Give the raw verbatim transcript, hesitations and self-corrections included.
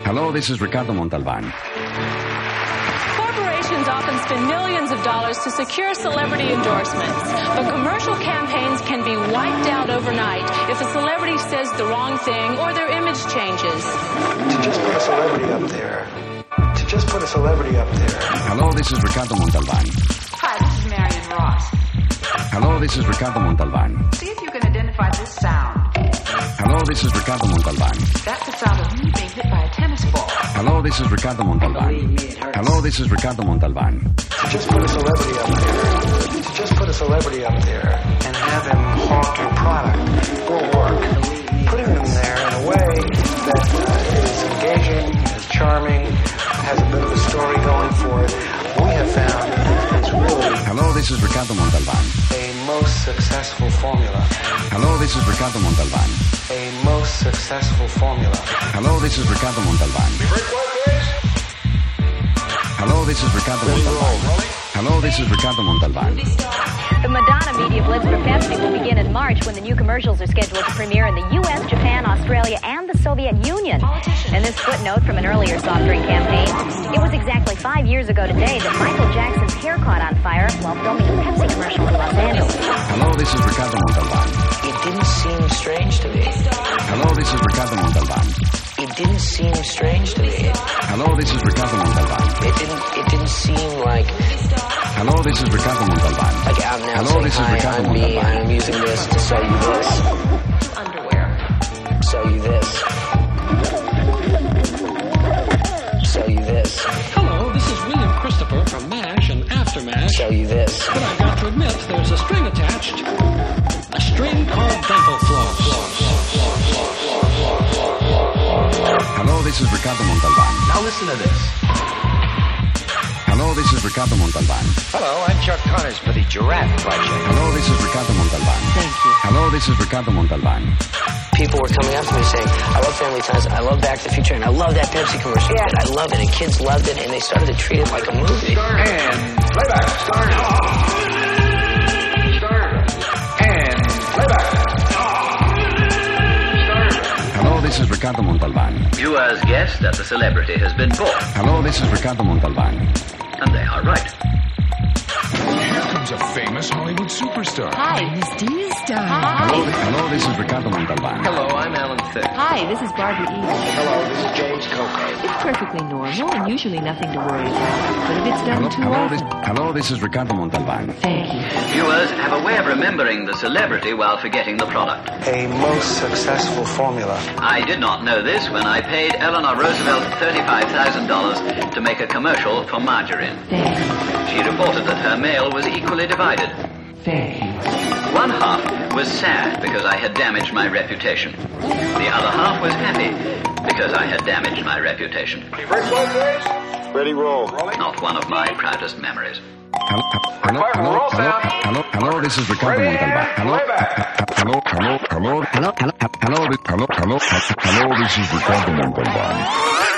Hello, this is Ricardo Montalban. Corporations often spend millions of dollars to secure celebrity endorsements, but commercial campaigns can be wiped out overnight if a celebrity says the wrong thing or their image changes. To just put a celebrity up there. To just put a celebrity up there. Hello, this is Ricardo Montalban. Hi, this is Marion Ross. Hello, this is Ricardo Montalban. See if you can identify this sound. Hello, this is Ricardo Montalban. That's the sound of me being hit by a tennis ball. Hello, this is Ricardo Montalban. Hello, this is Ricardo Montalban. To just put a celebrity up there. To just put a celebrity up there and have him hawk your product will work. Putting them there in a way that uh, is engaging, is charming, has a bit of a story going for it, we have found is really Hello, this is Ricardo Montalban. a most successful formula. Hello, this is Ricardo Montalban. A most successful formula. Hello, this is Ricardo Montalban. Hello, this is Ricardo Montalban. Hello, this is Ricardo Montalban. The Madonna Media Blitz for Pepsi will begin in March when the new commercials are scheduled to premiere in the U S, Japan, Australia, and the Soviet Union. And this footnote from an earlier soft drink campaign. It was exactly five years ago today that Michael Jackson's hair caught on fire while filming a Pepsi commercial in Los Angeles. Hello, this is Ricardo Montalban. It didn't seem strange to me. Hello, this is Ricardo Montalban. It didn't seem strange to me. Hello, this is Ricardo Montalban. It didn't. It didn't seem like Hello, this is Ricardo Montalban. like out now Hello, saying, this is "Hi, Ricardo I'm me, and Montalban. I'm using this to sell you this, Underwear. sell you this, sell you this, Hello, this is William Christopher from MASH and Aftermash. sell you this." But I've got to admit, there's a string attached. A string called dental floss. Hello, this is Ricardo Montalban. Now listen to this. Hello, this is Ricardo Montalban. Hello, I'm Chuck Connors for the Giraffe Project. Hello, this is Ricardo Montalban. Thank you. Hello, this is Ricardo Montalban. People were coming up to me saying, "I love Family Ties, I love Back to the Future, and I love that Pepsi commercial. Yeah. I love it." And kids loved it, and they started to treat it like a movie. And playback. Start. Start. And playback. Start. Hello, this is Ricardo Montalban. Viewers guess that the celebrity has been bought, Hello, this is Ricardo Montalban. and they are right. Here comes a famous Hollywood superstar. Hi, Miss D Star. Hello, thi- hello, this is Ricardo Montalban. Hello, I'm Alan Thicke. Hi, this is Barbara Eden. Hello, this is James Coco. It's perfectly normal and usually nothing to worry about. But if it's done Hello, too hello, this, often... hello, this is Ricardo Montalban. Thank you. Viewers have a way of remembering the celebrity while forgetting the product. A most successful formula. I did not know this when I paid Eleanor Roosevelt thirty-five thousand dollars to make a commercial for margarine. Thank you. She reported that her mail was equally divided. Thank you. One half was sad because I had damaged my reputation. The other half was happy because I had damaged my reputation. Ready, roll. Not one of my proudest memories. Hello, hello, hello, hello, hello, hello, this is Ricardo Montalban. Hello, hello, hello, hello, hello, hello, hello, hello, hello, hello, this is Ricardo Montalban.